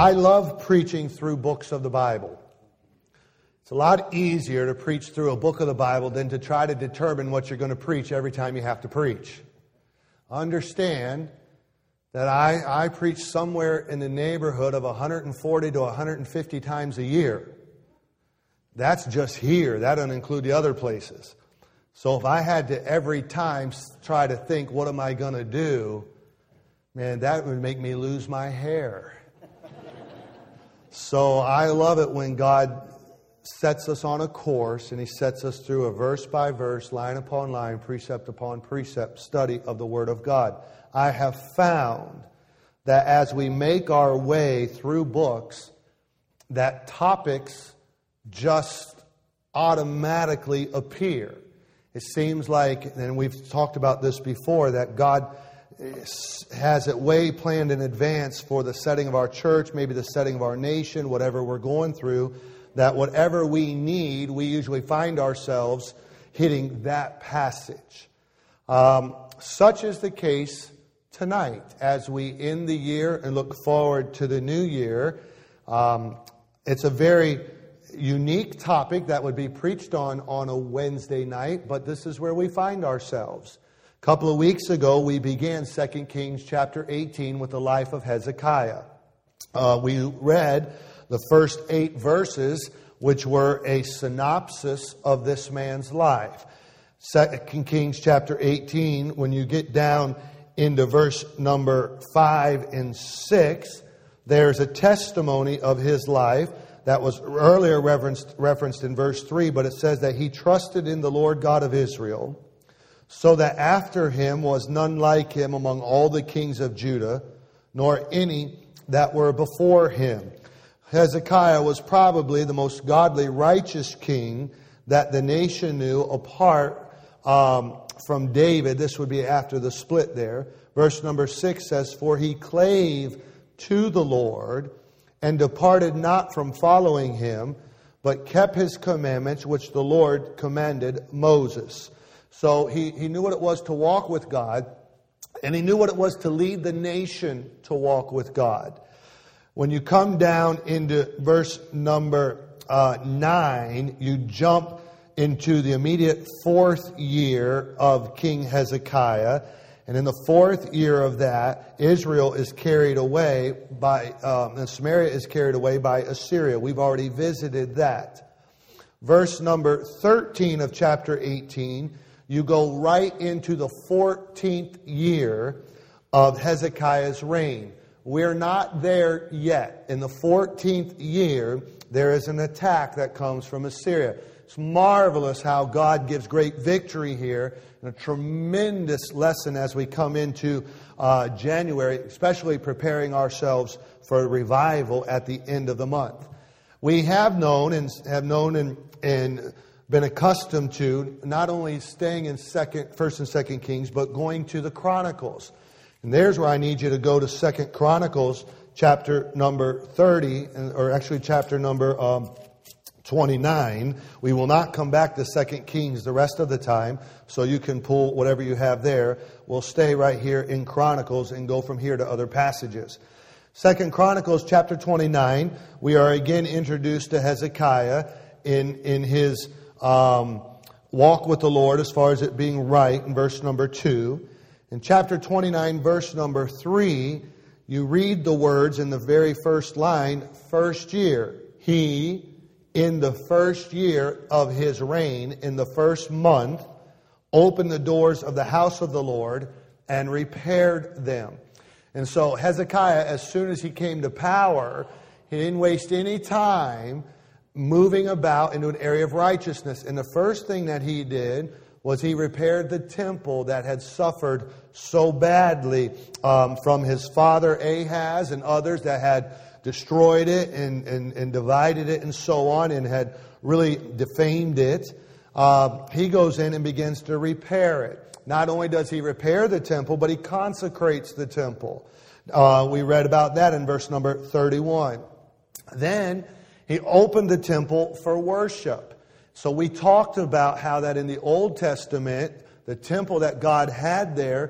I love preaching through books of the Bible. It's a lot easier to preach through a book of the Bible than to try to determine what you're going to preach every time you have to preach. Understand that I preach somewhere in the neighborhood of 140 to 150 times a year. That's just here. That doesn't include the other places. So if I had to every time try to think, what am I going to do? Man, that would make me lose my hair. So I love it when God sets us on a course and He sets us through a verse by verse, line upon line, precept upon precept study of the Word of God. I have found that as we make our way through books, that topics just automatically appear. It seems like, and we've talked about this before, that God has it way planned in advance for the setting of our church, maybe the setting of our nation, whatever we're going through, that whatever we need, we usually find ourselves hitting that passage. Such is the case tonight as we end the year and look forward to the new year. It's a very unique topic that would be preached on a Wednesday night, but this is where we find ourselves. A couple of weeks ago, we began 2 Kings chapter 18 with the life of Hezekiah. We read the first 8 verses, which were a synopsis of this man's life. 2 Kings chapter 18, when you get down into verse number 5 and 6, there's a testimony of his life that was earlier referenced in verse 3, but it says that he trusted in the Lord God of Israel, so that after him was none like him among all the kings of Judah, nor any that were before him. Hezekiah was probably the most godly, righteous king that the nation knew apart from David. This would be after the split there. Verse number 6 says, "For he clave to the Lord, and departed not from following him, but kept his commandments, which the Lord commanded Moses." So he knew what it was to walk with God, and he knew what it was to lead the nation to walk with God. When you come down into verse number 9, you jump into the immediate 4th year of King Hezekiah. And in the 4th year of that, Israel is carried away by, and Samaria is carried away by Assyria. We've already visited that. Verse number 13 of chapter 18, you go right into the 14th year of Hezekiah's reign. We're not there yet. In the 14th year, there is an attack that comes from Assyria. It's marvelous how God gives great victory here, and a tremendous lesson as we come into January, especially preparing ourselves for a revival at the end of the month. We have known and been accustomed to not only staying in 1st and 2nd Kings, but going to the Chronicles. And there's where I need you to go to 2nd Chronicles, chapter number 30, or actually chapter number 29. We will not come back to 2 Kings the rest of the time, so you can pull whatever you have there. We'll stay right here in Chronicles and go from here to other passages. 2 Chronicles chapter 29, we are again introduced to Hezekiah in his walk with the Lord as far as it being right in verse number 2. In chapter 29, verse number 3, you read the words in the very first line, first year. He, in the first year of his reign, in the first month, opened the doors of the house of the Lord and repaired them. And so Hezekiah, as soon as he came to power, he didn't waste any time moving about into an area of righteousness. And the first thing that he did was he repaired the temple that had suffered so badly from his father Ahaz and others that had destroyed it and divided it and so on and had really defamed it. He goes in and begins to repair it. Not only does he repair the temple, but he consecrates the temple. We read about that in verse number 31. Then he opened the temple for worship. So we talked about how that in the Old Testament, the temple that God had there,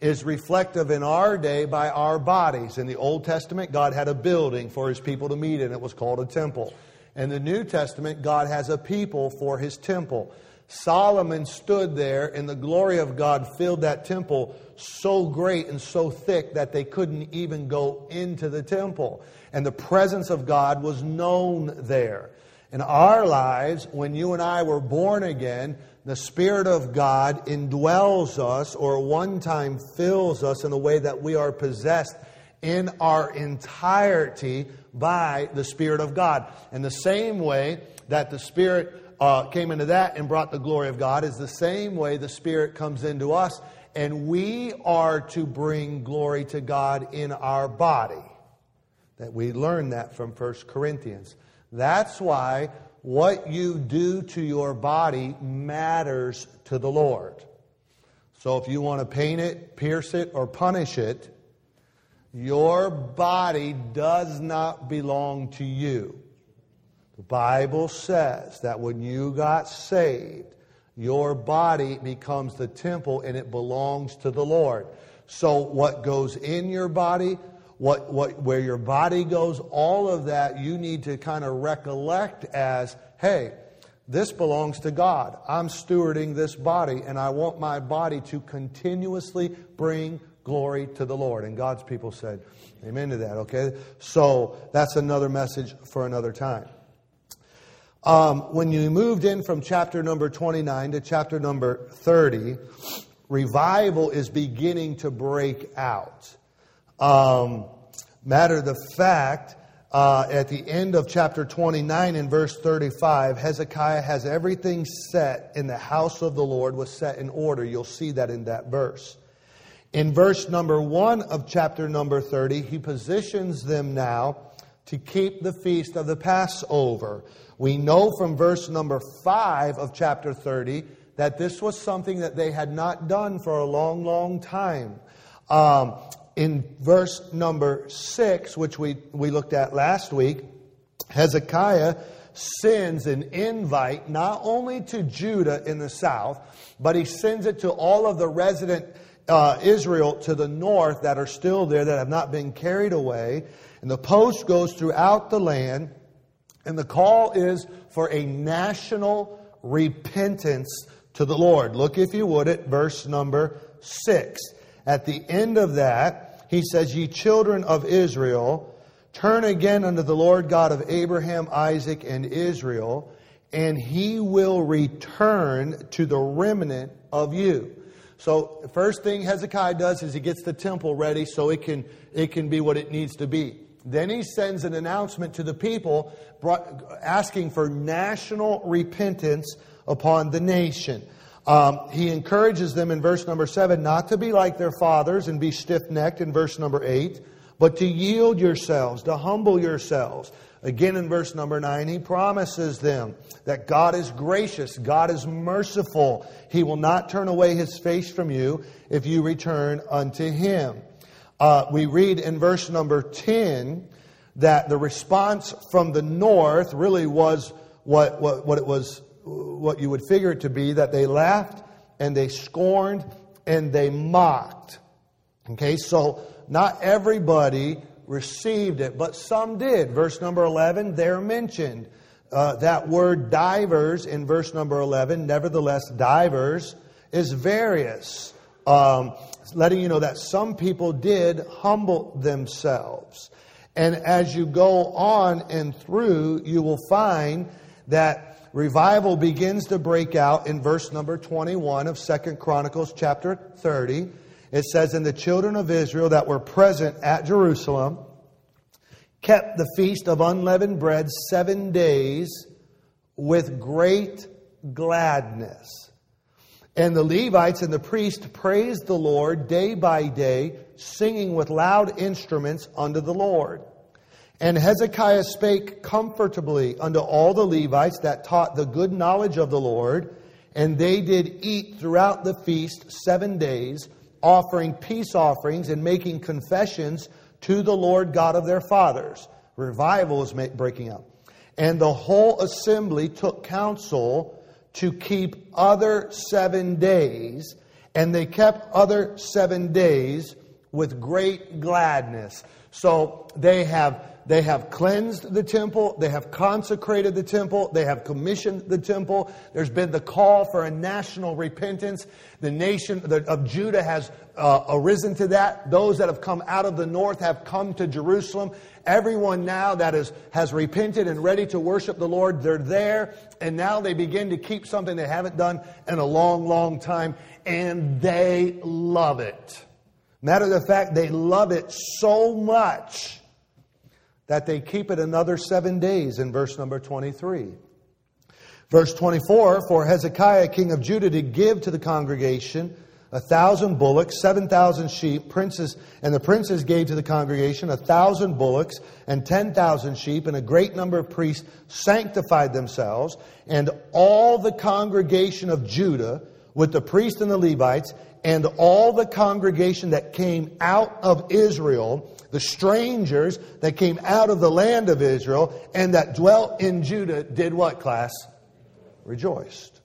is reflective in our day by our bodies. In the Old Testament, God had a building for His people to meet in. It was called a temple. In the New Testament, God has a people for His temple. Solomon stood there, and the glory of God filled that temple so great and so thick that they couldn't even go into the temple. And the presence of God was known there. In our lives, when you and I were born again, the Spirit of God indwells us, or one time fills us in a way that we are possessed in our entirety by the Spirit of God. And the same way that the Spirit came into that and brought the glory of God is the same way the Spirit comes into us, and we are to bring glory to God in our body. That we learn that from 1 Corinthians. That's why what you do to your body matters to the Lord. So if you want to paint it, pierce it, or punish it, your body does not belong to you. The Bible says that when you got saved, your body becomes the temple and it belongs to the Lord. So what goes in your body, where your body goes, all of that you need to kind of recollect as, hey, this belongs to God. I'm stewarding this body, and I want my body to continuously bring glory to the Lord. And God's people said amen to that, okay? So that's another message for another time. When you moved in from chapter number 29 to chapter number 30, revival is beginning to break out. Matter of the fact, at the end of chapter 29 in verse 35, Hezekiah has everything set in the house of the Lord was set in order. You'll see that in that verse. In verse number 1 of chapter number 30, he positions them now to keep the feast of the Passover. We know from verse number 5 of chapter 30 that this was something that they had not done for a long, long time. In verse number 6, which we looked at last week, Hezekiah sends an invite not only to Judah in the south, but he sends it to all of the resident Israel to the north that are still there, that have not been carried away. And the post goes throughout the land, and the call is for a national repentance to the Lord. Look, if you would, at verse number 6. At the end of that, he says, "Ye children of Israel, turn again unto the Lord God of Abraham, Isaac, and Israel, and He will return to the remnant of you." So the first thing Hezekiah does is he gets the temple ready so it can be what it needs to be. Then he sends an announcement to the people asking for national repentance upon the nation. He encourages them in verse number 7 not to be like their fathers and be stiff-necked in verse number 8, but to yield yourselves, to humble yourselves. Again in verse number 9, he promises them that God is gracious, God is merciful. He will not turn away His face from you if you return unto Him. We read in verse number 10 that the response from the north really was what you would figure it to be, that they laughed and they scorned and they mocked. Okay, so not everybody received it, but some did. Verse number 11, they're mentioned. That word divers in verse number 11, nevertheless, divers, is various. Letting you know that some people did humble themselves. And as you go on and through, you will find that revival begins to break out in verse number 21 of 2 Chronicles chapter 30. It says, "And the children of Israel that were present at Jerusalem kept the feast of unleavened bread 7 days with great gladness. And the Levites and the priests praised the Lord day by day, singing with loud instruments unto the Lord. And Hezekiah spake comfortably unto all the Levites that taught the good knowledge of the Lord, and they did eat throughout the feast 7 days, offering peace offerings and making confessions to the Lord God of their fathers." Revival is breaking out. "And the whole assembly took counsel to keep other 7 days, And they kept other 7 days with great gladness. So they have cleansed the temple. They have consecrated the temple. They have commissioned the temple. There's been the call for a national repentance. The nation of Judah has arisen to that. Those that have come out of the north have come to Jerusalem. Everyone now that has repented and ready to worship the Lord, they're there. And now they begin to keep something they haven't done in a long, long time. And they love it. Matter of fact, they love it so much that they keep it another 7 days in verse number 23. Verse 24, for Hezekiah, king of Judah, did give to the congregation 1,000 bullocks, 7,000 sheep, and the princes gave to the congregation 1,000 bullocks and 10,000 sheep, and a great number of priests sanctified themselves, and all the congregation of Judah, with the priests and the Levites, and all the congregation that came out of Israel, the strangers that came out of the land of Israel and that dwelt in Judah, did what, class? Rejoiced.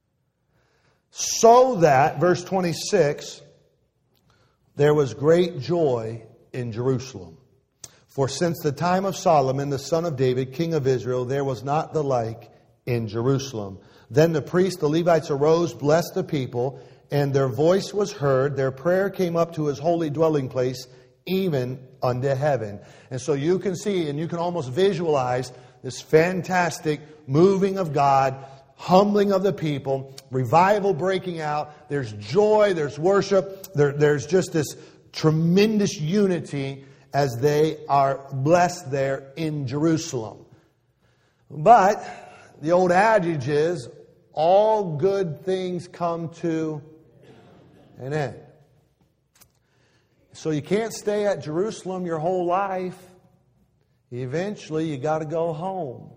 So that, verse 26, there was great joy in Jerusalem. For since the time of Solomon, the son of David, king of Israel, there was not the like in Jerusalem. Then the priests, the Levites, arose, blessed the people, and their voice was heard. Their prayer came up to his holy dwelling place, even unto heaven. And so you can see, and you can almost visualize this fantastic moving of God, humbling of the people, revival breaking out. There's joy, there's worship, there's just this tremendous unity as they are blessed there in Jerusalem. But the old adage is, all good things come to an end. So you can't stay at Jerusalem your whole life. Eventually you got to go home.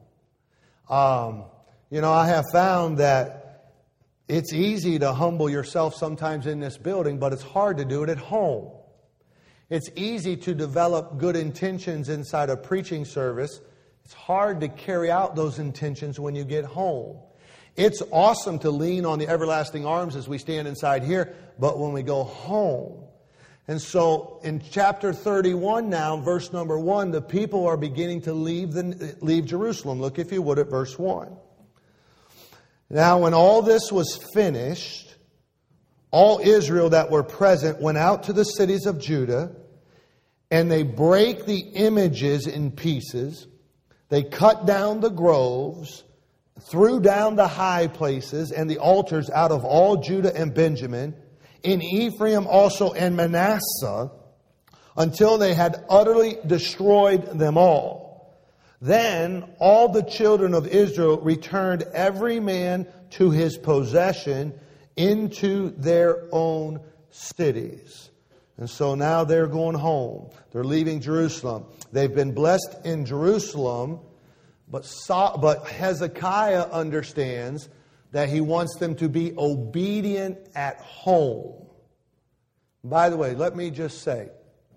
I have found that it's easy to humble yourself sometimes in this building, but it's hard to do it at home. It's easy to develop good intentions inside a preaching service. It's hard to carry out those intentions when you get home. It's awesome to lean on the everlasting arms as we stand inside here, but when we go home. And so in chapter 31 now, verse number 1, the people are beginning to leave Jerusalem. Look, if you would, at verse 1. Now, when all this was finished, all Israel that were present went out to the cities of Judah, and they brake the images in pieces. They cut down the groves, threw down the high places and the altars out of all Judah and Benjamin, in Ephraim also and Manasseh, until they had utterly destroyed them all. Then all the children of Israel returned every man to his possession into their own cities. And so now they're going home. They're leaving Jerusalem. They've been blessed in Jerusalem, but Hezekiah understands that he wants them to be obedient at home. By the way, let me just say,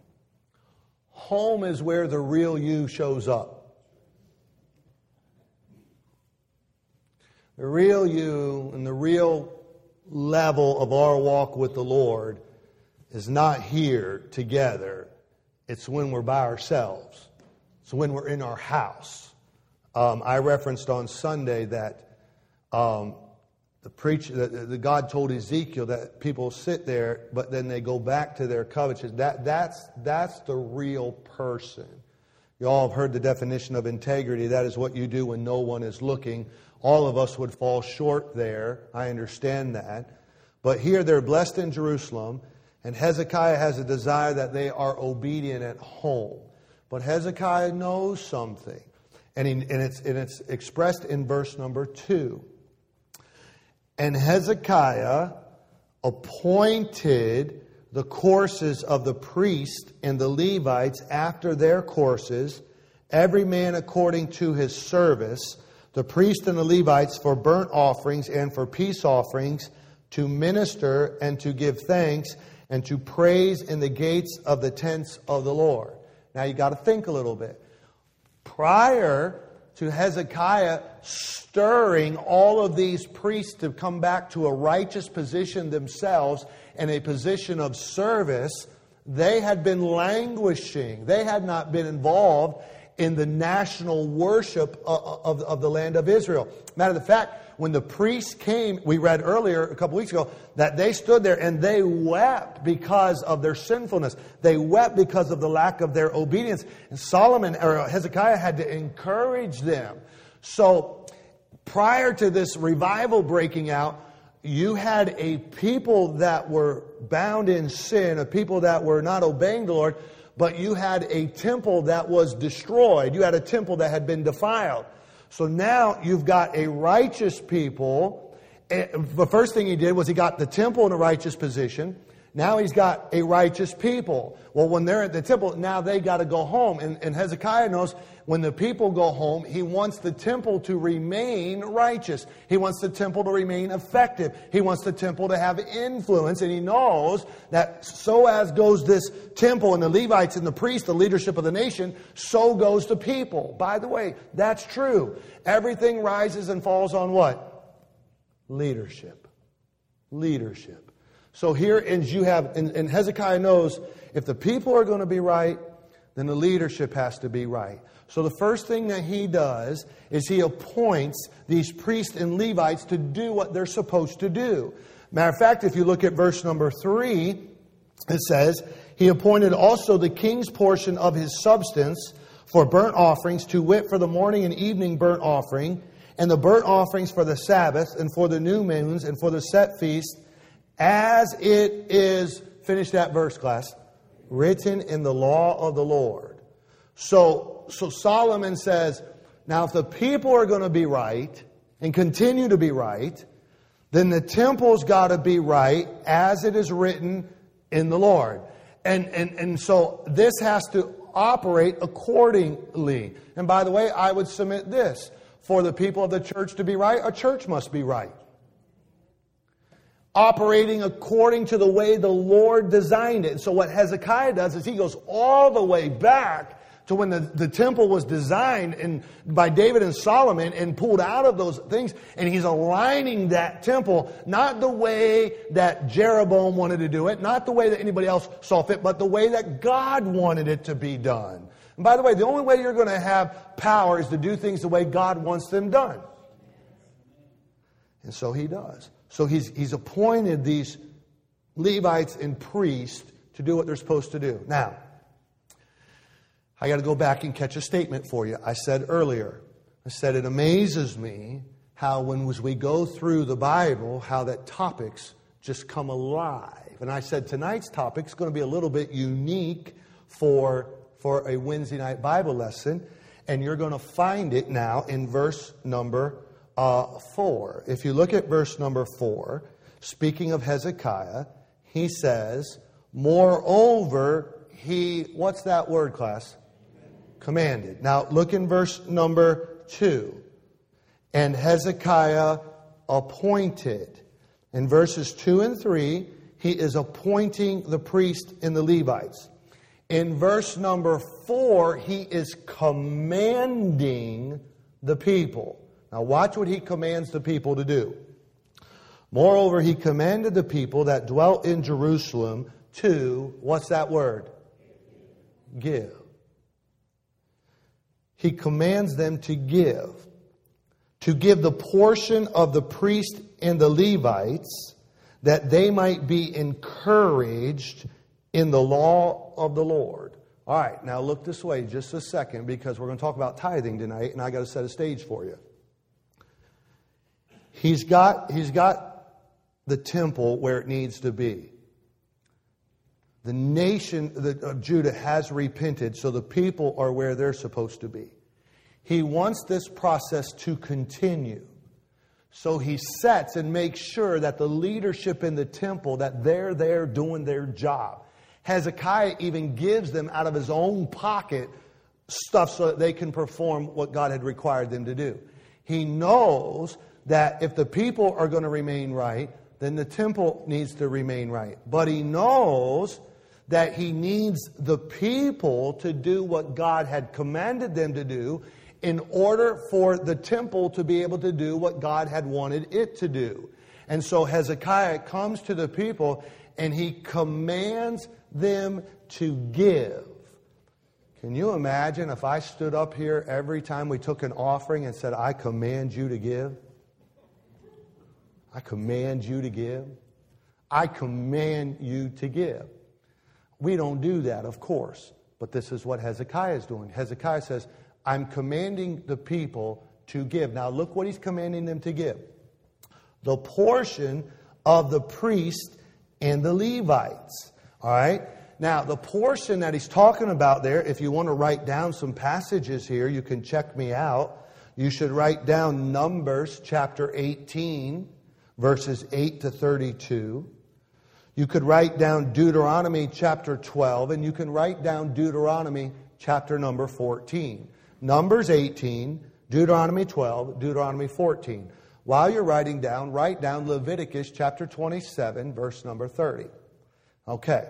home is where the real you shows up. The real you and the real level of our walk with the Lord is not here together. It's when we're by ourselves. It's when we're in our house. I referenced on Sunday that the God told Ezekiel that people sit there, but then they go back to their covetousness. That's the real person. You all have heard the definition of integrity. That is what you do when no one is looking. All of us would fall short there. I understand that. But here they're blessed in Jerusalem, and Hezekiah has a desire that they are obedient at home. But Hezekiah knows something, and it's expressed in verse number 2. And Hezekiah appointed the courses of the priests and the Levites after their courses, every man according to his service, the priests and the Levites for burnt offerings and for peace offerings, to minister and to give thanks and to praise in the gates of the tents of the Lord. Now you got to think a little bit. Prior to Hezekiah stirring all of these priests to come back to a righteous position themselves and a position of service. They had been languishing. They had not been involved in the national worship of the land of Israel. Matter of fact, when the priests came, we read earlier a couple weeks ago, that they stood there and they wept because of their sinfulness. They wept because of the lack of their obedience. And Hezekiah had to encourage them. So prior to this revival breaking out, you had a people that were bound in sin, a people that were not obeying the Lord, but you had a temple that was destroyed. You had a temple that had been defiled. So now you've got a righteous people. The first thing he did was he got the temple in a righteous position. Now he's got a righteous people. Well, when they're at the temple, now they got to go home. And Hezekiah knows when the people go home, he wants the temple to remain righteous. He wants the temple to remain effective. He wants the temple to have influence. And he knows that so as goes this temple and the Levites and the priests, the leadership of the nation, so goes the people. By the way, that's true. Everything rises and falls on what? Leadership. Leadership. So here, as you have, and Hezekiah knows, if the people are going to be right, then the leadership has to be right. So the first thing that he does is he appoints these priests and Levites to do what they're supposed to do. Matter of fact, if you look at verse number 3, it says, he appointed also the king's portion of his substance for burnt offerings, to wit, for the morning and evening burnt offering, and the burnt offerings for the Sabbath, and for the new moons, and for the set feast, as it is, finish that verse, class, written in the law of the Lord. So Solomon says, now if the people are going to be right and continue to be right, then the temple's got to be right as it is written in the Lord. And so this has to operate accordingly. And by the way, I would submit this. For the people of the church to be right, a church must be right. Operating according to the way the Lord designed it. So what Hezekiah does is he goes all the way back to when the temple was designed by David and Solomon and pulled out of those things. And he's aligning that temple, not the way that Jeroboam wanted to do it, not the way that anybody else saw fit, but the way that God wanted it to be done. And by the way, the only way you're going to have power is to do things the way God wants them done. And so he does. So he's appointed these Levites and priests to do what they're supposed to do. Now, I got to go back and catch a statement for you. I said earlier, it amazes me how when we go through the Bible, how that topics just come alive. And I said tonight's topic is going to be a little bit unique for a Wednesday night Bible lesson. And you're going to find it now in verse number 4. If you look at verse number 4, speaking of Hezekiah, he says, moreover, what's that word, class? Commanded. Now look in verse number 2. And Hezekiah appointed. In verses 2 and 3, he is appointing the priest and the Levites. In verse number 4, he is commanding the people. Now watch what he commands the people to do. Moreover, he commanded the people that dwelt in Jerusalem to, what's that word? Give. He commands them to give the portion of the priest and the Levites, that they might be encouraged in the law of the Lord. All right, now look this way just a second, because we're going to talk about tithing tonight, and I got to set a stage for you. He's got the temple where it needs to be. The nation of Judah has repented, so the people are where they're supposed to be. He wants this process to continue. So he sets and makes sure that the leadership in the temple, that they're there doing their job. Hezekiah even gives them out of his own pocket stuff so that they can perform what God had required them to do. He knows that if the people are going to remain right, then the temple needs to remain right. But he knows that he needs the people to do what God had commanded them to do in order for the temple to be able to do what God had wanted it to do. And so Hezekiah comes to the people and he commands them to give. Can you imagine if I stood up here every time we took an offering and said, I command you to give? I command you to give. I command you to give. We don't do that, of course. But this is what Hezekiah is doing. Hezekiah says, I'm commanding the people to give. Now look what he's commanding them to give. The portion of the priest and the Levites. All right? Now, the portion that he's talking about there, if you want to write down some passages here, you can check me out. You should write down Numbers chapter 18, verses 8 to 32. You could write down Deuteronomy chapter 12, and you can write down Deuteronomy chapter number 14. Numbers 18, Deuteronomy 12, Deuteronomy 14. While you're writing down, write down Leviticus chapter 27, verse number 30. Okay.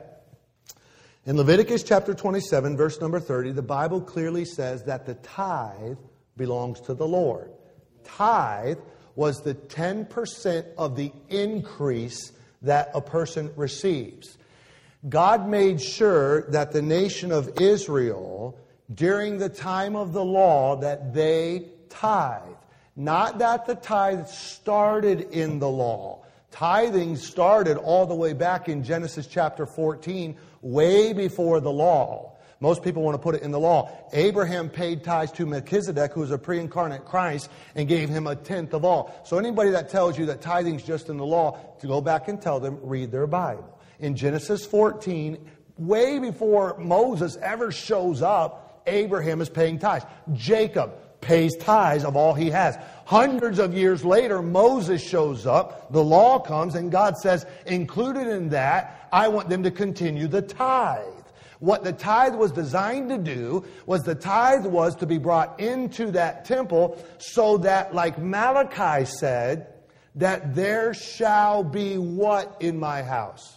In Leviticus chapter 27, verse number 30, the Bible clearly says that the tithe belongs to the Lord. Tithe was the 10% of the increase that a person receives. God made sure that the nation of Israel, during the time of the law, that they tithe. Not that the tithe started in the law. Tithing started all the way back in Genesis chapter 14, way before the law. Most people want to put it in the law. Abraham paid tithes to Melchizedek, who was a pre-incarnate Christ, and gave him a tenth of all. So anybody that tells you that tithing's just in the law, to go back and tell them, read their Bible. In Genesis 14, way before Moses ever shows up, Abraham is paying tithes. Jacob pays tithes of all he has. Hundreds of years later, Moses shows up, the law comes, and God says, included in that, I want them to continue the tithe. What the tithe was designed to do was the tithe was to be brought into that temple so that, like Malachi said, that there shall be what in my house?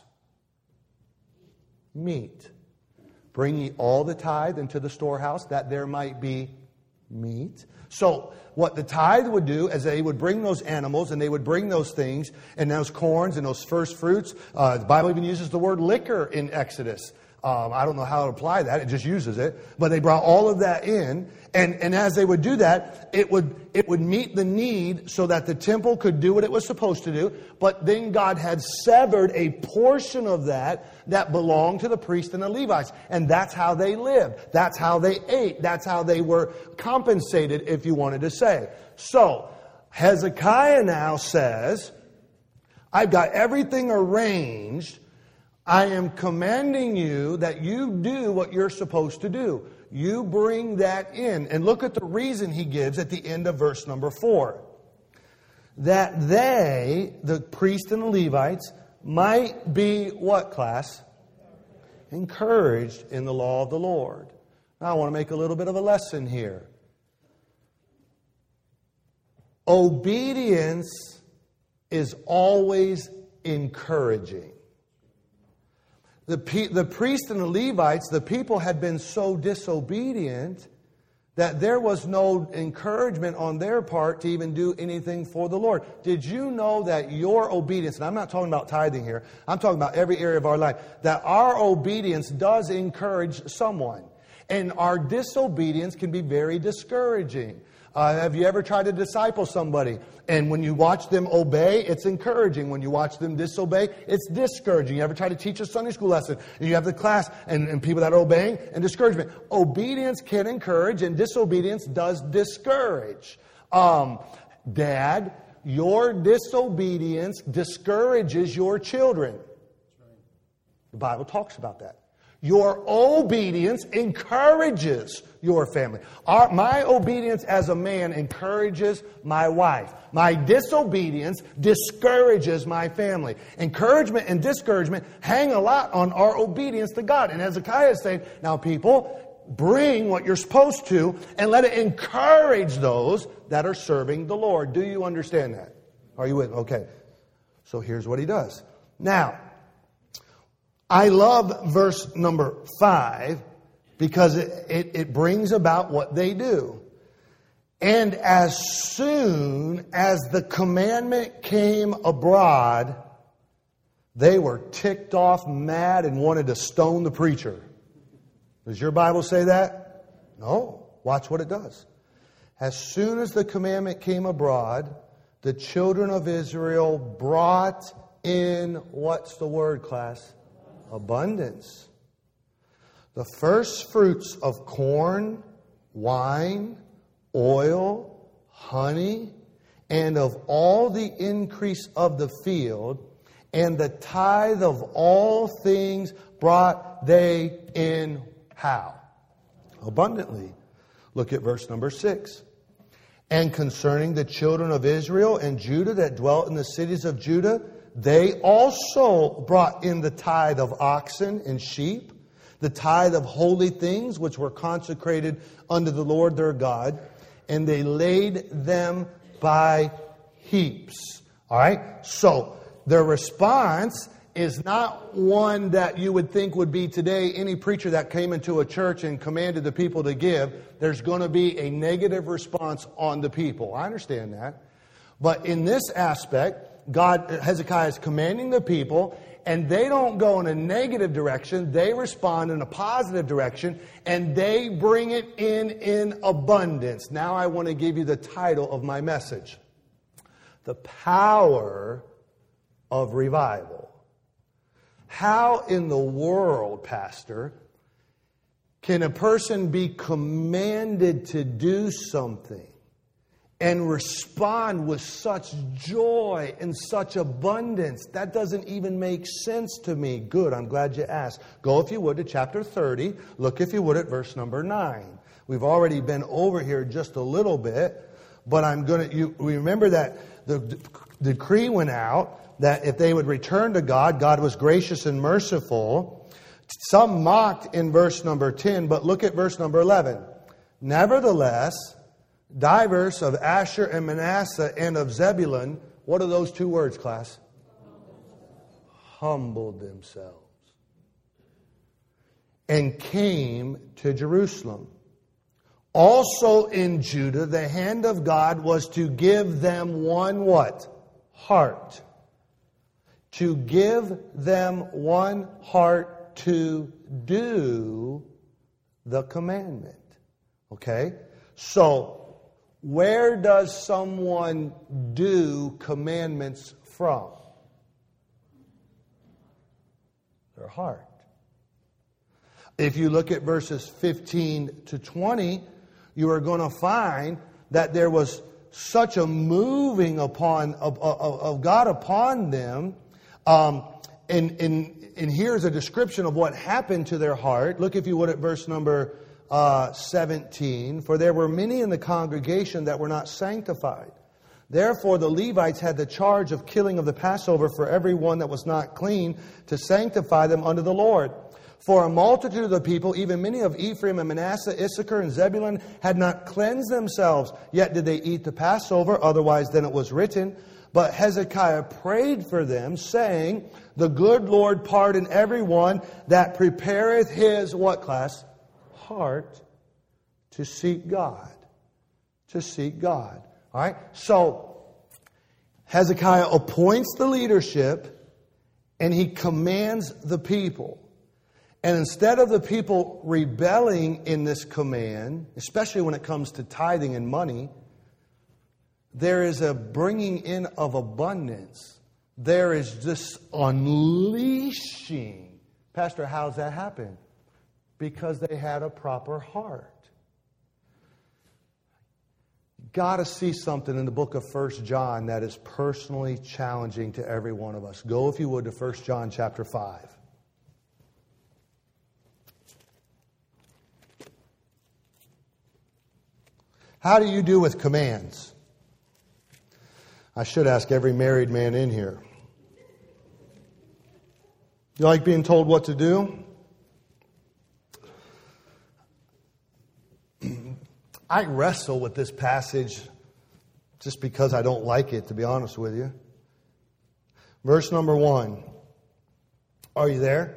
Meat. Bring ye all the tithe into the storehouse that there might be meat. So what the tithe would do is they would bring those animals and they would bring those things and those corns and those first fruits. The Bible even uses the word liquor in Exodus. I don't know how to apply that. It just uses it. But they brought all of that in. And as they would do that, it would meet the need so that the temple could do what it was supposed to do. But then God had severed a portion of that belonged to the priests and the Levites. And that's how they lived. That's how they ate. That's how they were compensated, if you wanted to say. So, Hezekiah now says, I've got everything arranged. I am commanding you that you do what you're supposed to do. You bring that in. And look at the reason he gives at the end of verse number 4. That they, the priests and the Levites, might be what, class? Encouraged in the law of the Lord. Now I want to make a little bit of a lesson here. Obedience is always encouraging. The priests and the Levites, the people had been so disobedient that there was no encouragement on their part to even do anything for the Lord. Did you know that your obedience, and I'm not talking about tithing here, I'm talking about every area of our life, that our obedience does encourage someone. And our disobedience can be very discouraging. Have you ever tried to disciple somebody? And when you watch them obey, it's encouraging. When you watch them disobey, it's discouraging. You ever try to teach a Sunday school lesson and you have the class and people that are obeying and discouragement? Obedience can encourage and disobedience does discourage. Dad, your disobedience discourages your children. The Bible talks about that. Your obedience encourages your family. My obedience as a man encourages my wife. My disobedience discourages my family. Encouragement and discouragement hang a lot on our obedience to God. And Hezekiah is saying, now people, bring what you're supposed to and let it encourage those that are serving the Lord. Do you understand that? Are you with me? Okay. So here's what he does. Now, I love verse number 5 because it brings about what they do. And as soon as the commandment came abroad, they were ticked off, mad, and wanted to stone the preacher. Does your Bible say that? No. Watch what it does. As soon as the commandment came abroad, the children of Israel brought in, what's the word, class? Abundance. The first fruits of corn, wine, oil, honey, and of all the increase of the field, and the tithe of all things brought they in how? Abundantly. Look at verse number 6. And concerning the children of Israel and Judah that dwelt in the cities of Judah, they also brought in the tithe of oxen and sheep, the tithe of holy things which were consecrated unto the Lord their God, and they laid them by heaps. All right? So, their response is not one that you would think would be today any preacher that came into a church and commanded the people to give. There's going to be a negative response on the people. I understand that. But in this aspect, Hezekiah is commanding the people, and they don't go in a negative direction. They respond in a positive direction, and they bring it in abundance. Now I want to give you the title of my message. The power of revival. How in the world, Pastor, can a person be commanded to do something and respond with such joy and such abundance? That doesn't even make sense to me. Good, I'm glad you asked. Go, if you would, to chapter 30. Look, if you would, at verse number 9. We've already been over here just a little bit, but we remember that the decree went out that if they would return to God, God was gracious and merciful. Some mocked in verse number 10, but look at verse number 11. Nevertheless, divers of Asher and Manasseh and of Zebulun, what are those two words, class? Humbled themselves and came to Jerusalem. Also in Judah, the hand of God was to give them one what? Heart. To give them one heart to do the commandment. Okay? So, where does someone do commandments from? Their heart. If you look at verses 15 to 20, you are going to find that there was such a moving of God upon them. And here's a description of what happened to their heart. Look, if you would, at verse number 17. For there were many in the congregation that were not sanctified. Therefore the Levites had the charge of killing of the Passover for every one that was not clean, to sanctify them unto the Lord. For a multitude of the people, even many of Ephraim and Manasseh, Issachar and Zebulun, had not cleansed themselves, yet did they eat the Passover, otherwise than it was written. But Hezekiah prayed for them, saying, the good Lord pardon everyone that prepareth his, what class? Heart to seek God. To seek God. All right? So, Hezekiah appoints the leadership, and he commands the people. And instead of the people rebelling in this command, especially when it comes to tithing and money, there is a bringing in of abundance. There is this unleashing. Pastor, how's that happen? Because they had a proper heart. Got to see something in the book of 1 John that is personally challenging to every one of us. Go, if you would, to 1 John chapter 5. How do you do with commands? I should ask every married man in here. You like being told what to do? I wrestle with this passage just because I don't like it, to be honest with you. Verse number 1. Are you there?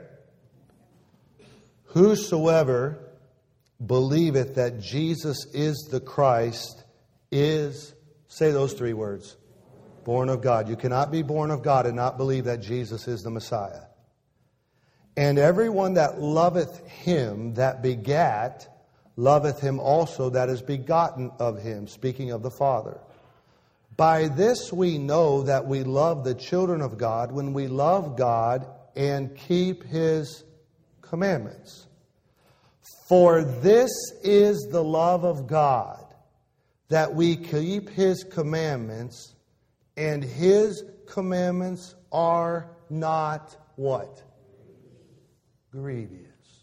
Whosoever believeth that Jesus is the Christ is, say those three words, born of God. You cannot be born of God and not believe that Jesus is the Messiah. And everyone that loveth him that begat, loveth him also that is begotten of him, speaking of the Father. By this we know that we love the children of God, when we love God and keep his commandments. For this is the love of God, that we keep his commandments, and his commandments are not what? Grievous.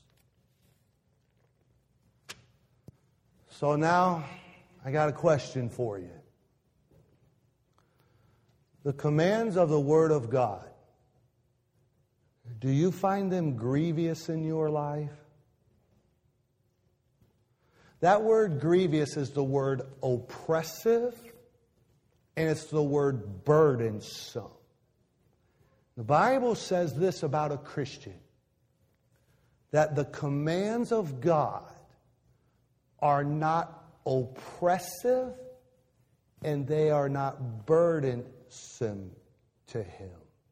So now I got a question for you. The commands of the Word of God, do you find them grievous in your life? That word grievous is the word oppressive, and it's the word burdensome. The Bible says this about a Christian, that the commands of God are not oppressive and they are not burdensome to him.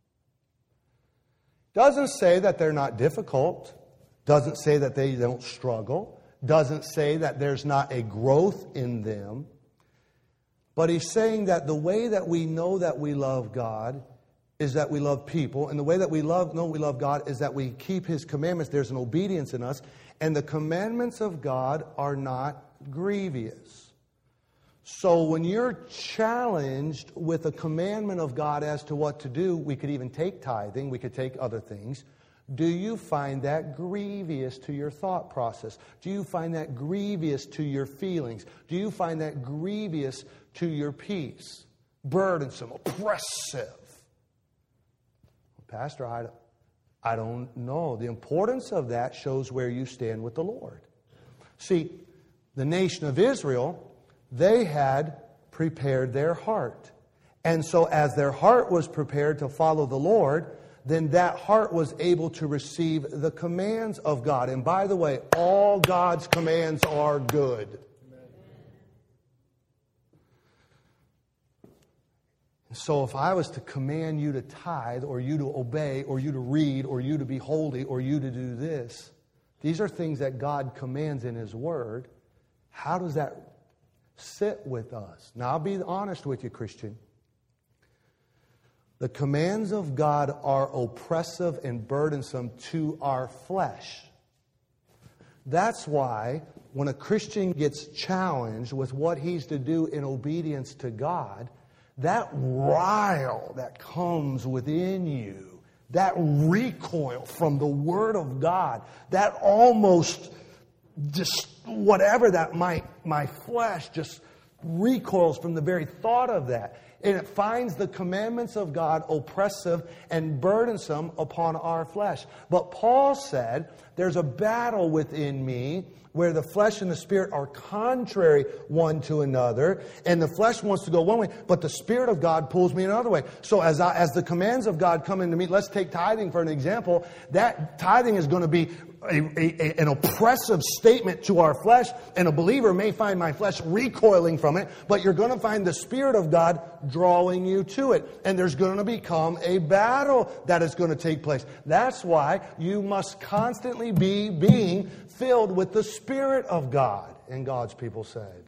Doesn't say that they're not difficult. Doesn't say that they don't struggle. Doesn't say that there's not a growth in them. But he's saying that the way that we know that we love God is that we love people. And the way that we know we love God is that we keep his commandments. There's an obedience in us. And the commandments of God are not grievous. So when you're challenged with a commandment of God as to what to do, we could even take tithing, we could take other things. Do you find that grievous to your thought process? Do you find that grievous to your feelings? Do you find that grievous to your peace? Burdensome, oppressive. Pastor, I don't know. The importance of that shows where you stand with the Lord. See, the nation of Israel, they had prepared their heart. And so as their heart was prepared to follow the Lord, then that heart was able to receive the commands of God. And by the way, all God's commands are good. So if I was to command you to tithe, or you to obey, or you to read, or you to be holy, or you to do this, these are things that God commands in his word. How does that sit with us? Now, I'll be honest with you, Christian. The commands of God are oppressive and burdensome to our flesh. That's why when a Christian gets challenged with what he's to do in obedience to God, that rile that comes within you, that recoil from the Word of God, that almost just whatever that my flesh just recoils from the very thought of that. And it finds the commandments of God oppressive and burdensome upon our flesh. But Paul said, there's a battle within me where the flesh and the Spirit are contrary one to another. And the flesh wants to go one way, but the Spirit of God pulls me another way. So as the commands of God come into me, let's take tithing for an example. That tithing is going to be an oppressive statement to our flesh, and a believer may find my flesh recoiling from it, but you're going to find the Spirit of God drawing you to it, and there's going to become a battle that is going to take place. That's why you must constantly be being filled with the Spirit of God, and God's people said.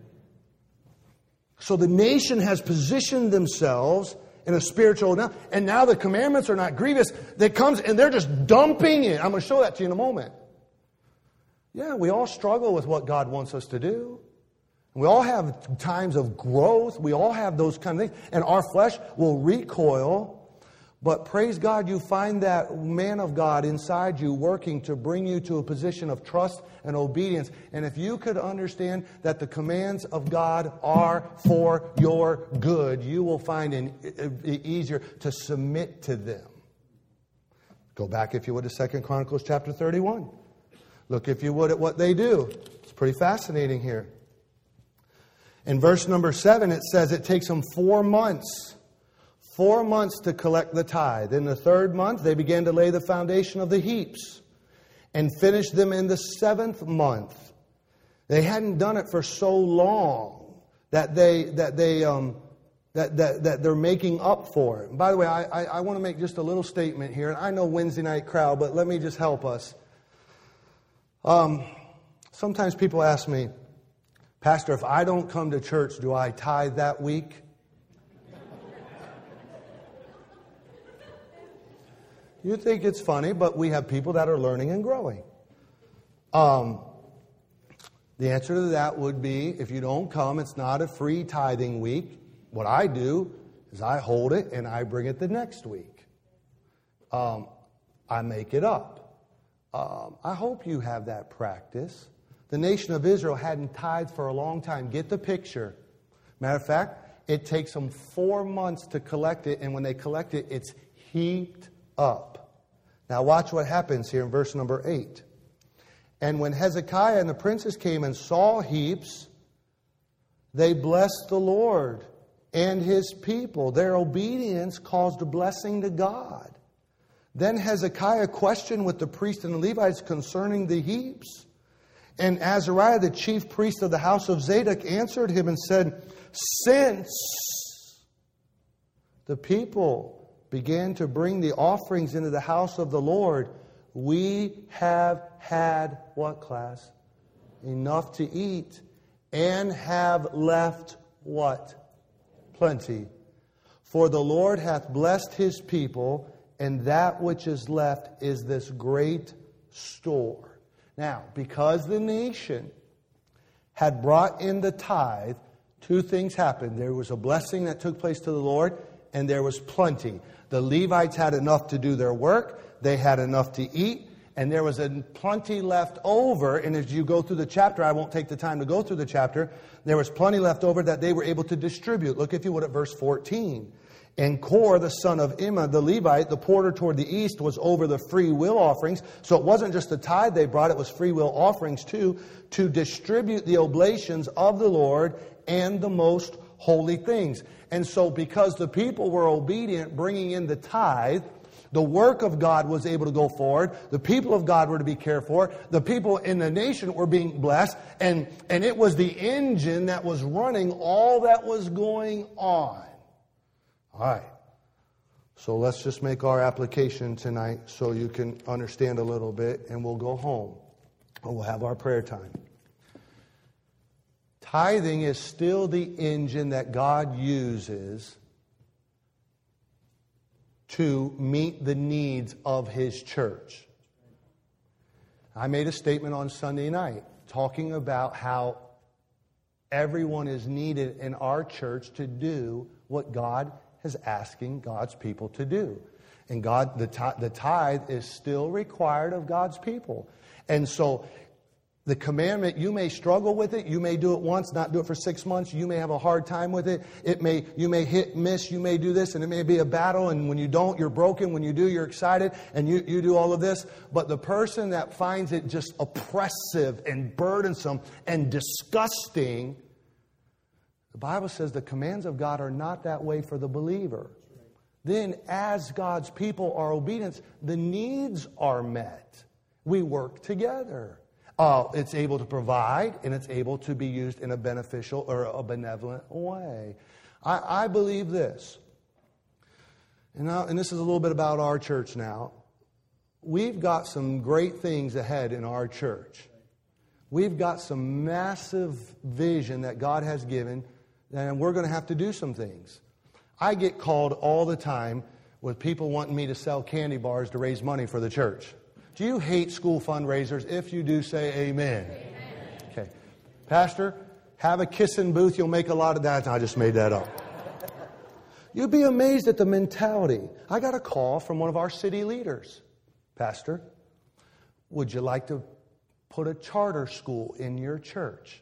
So the nation has positioned themselves in a spiritual now, and now the commandments are not grievous. They comes and they're just dumping it. I'm going to show that to you in a moment. Yeah, we all struggle with what God wants us to do. We all have times of growth. We all have those kind of things, and our flesh will recoil. But praise God, you find that man of God inside you working to bring you to a position of trust and obedience. And if you could understand that the commands of God are for your good, you will find it easier to submit to them. Go back, if you would, to 2 Chronicles chapter 31. Look, if you would, at what they do. It's pretty fascinating here. In verse number 7, it says it takes them 4 months. 4 months to collect the tithe. In the 3rd month, they began to lay the foundation of the heaps and finished them in the 7th month. They hadn't done it for so long that they're making up for it. And by the way, I want to make just a little statement here. And I know Wednesday night crowd, but let me just help us. Sometimes people ask me, Pastor, if I don't come to church, do I tithe that week? You think it's funny, but we have people that are learning and growing. The answer to that would be, if you don't come, it's not a free tithing week. What I do is I hold it and I bring it the next week. I make it up. I hope you have that practice. The nation of Israel hadn't tithed for a long time. Get the picture. Matter of fact, it takes them 4 months to collect it, and when they collect it, it's heaped up. Now watch what happens here in verse number 8. And when Hezekiah and the princes came and saw heaps, they blessed the Lord and His people. Their obedience caused a blessing to God. Then Hezekiah questioned with the priests and the Levites concerning the heaps. And Azariah, the chief priest of the house of Zadok, answered him and said, since the people began to bring the offerings into the house of the Lord, we have had, what class? Enough to eat, and have left what? Plenty. For the Lord hath blessed His people, and that which is left is this great store. Now, because the nation had brought in the tithe, two things happened. There was a blessing that took place to the Lord, and there was plenty. The Levites had enough to do their work. They had enough to eat. And there was plenty left over. And as you go through the chapter, I won't take the time to go through the chapter. There was plenty left over that they were able to distribute. Look, if you would, at verse 14. And Kor, the son of Imah, the Levite, the porter toward the east, was over the free will offerings. So it wasn't just the tithe they brought, it was free will offerings too, to distribute the oblations of the Lord and the most holy things. And so because the people were obedient, bringing in the tithe, the work of God was able to go forward. The people of God were to be cared for. The people in the nation were being blessed. And it was the engine that was running all that was going on. All right. So let's just make our application tonight so you can understand a little bit, and we'll go home. And we'll have our prayer time. Tithing is still the engine that God uses to meet the needs of His church. I made a statement on Sunday night talking about how everyone is needed in our church to do what God is asking God's people to do. And God, the tithe is still required of God's people. And so the commandment, you may struggle with it. You may do it once, not do it for 6 months. You may have a hard time with it. You may hit, miss. You may do this, and it may be a battle. And when you don't, you're broken. When you do, you're excited. And you do all of this. But the person that finds it just oppressive and burdensome and disgusting, the Bible says the commands of God are not that way for the believer. Then, as God's people are obedient, the needs are met. We work together. It's able to provide, and it's able to be used in a beneficial or a benevolent way. I believe this. And this is a little bit about our church now. We've got some great things ahead in our church. We've got some massive vision that God has given, and we're going to have to do some things. I get called all the time with people wanting me to sell candy bars to raise money for the church. Do you hate school fundraisers? If you do, say amen. Amen. Okay. Pastor, have a kissing booth. You'll make a lot of that. I just made that up. You'd be amazed at the mentality. I got a call from one of our city leaders. Pastor, would you like to put a charter school in your church?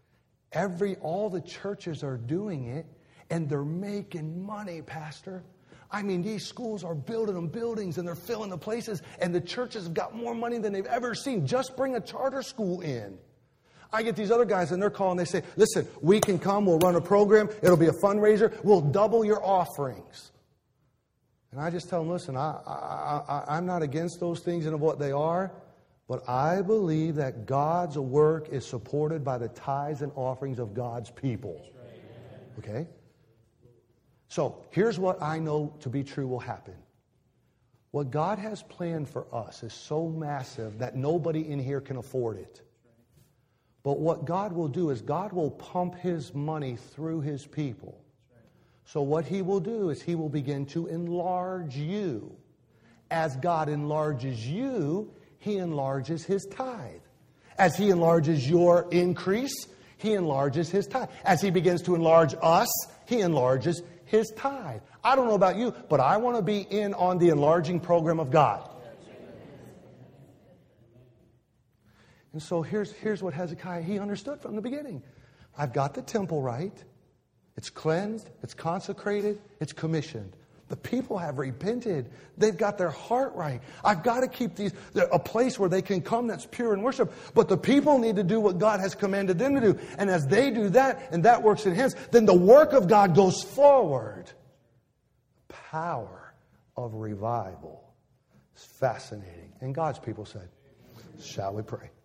All the churches are doing it, and they're making money, Pastor. I mean, these schools are building them buildings, and they're filling the places, and the churches have got more money than they've ever seen. Just bring a charter school in. I get these other guys, and they're calling, they say, listen, we can come, we'll run a program, it'll be a fundraiser, we'll double your offerings. And I just tell them, listen, I'm not against those things and what they are, but I believe that God's work is supported by the tithes and offerings of God's people. Okay? So, here's what I know to be true will happen. What God has planned for us is so massive that nobody in here can afford it. But what God will do is God will pump His money through His people. So what He will do is He will begin to enlarge you. As God enlarges you, He enlarges His tithe. As He enlarges your increase, He enlarges His tithe. As He begins to enlarge us, He enlarges His tithe. I don't know about you, but I want to be in on the enlarging program of God. And so here's what Hezekiah, he understood from the beginning. I've got the temple right. It's cleansed. It's consecrated. It's commissioned. The people have repented. They've got their heart right. I've got to keep a place where they can come that's pure in worship. But the people need to do what God has commanded them to do. And as they do that, and that works in hands, then the work of God goes forward. Power of revival. It's fascinating. And God's people said, shall we pray?